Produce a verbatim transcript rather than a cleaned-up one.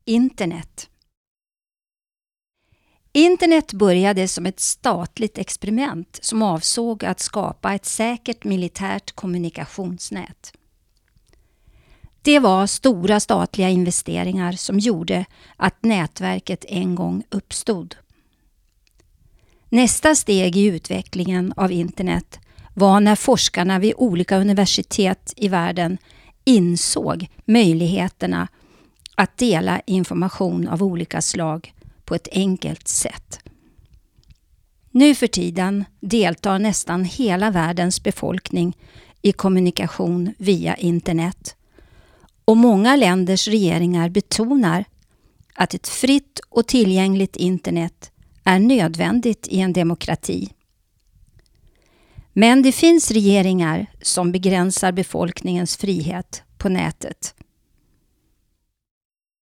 Internet. Internet började som ett statligt experiment som avsåg att skapa ett säkert militärt kommunikationsnät. Det var stora statliga investeringar som gjorde att nätverket en gång uppstod. Nästa steg i utvecklingen av internet var när forskarna vid olika universitet i världen insåg möjligheterna att dela information av olika slag på ett enkelt sätt. Nu för tiden deltar nästan hela världens befolkning i kommunikation via internet. Och många länders regeringar betonar att ett fritt och tillgängligt internet är nödvändigt i en demokrati. Men det finns regeringar som begränsar befolkningens frihet på nätet.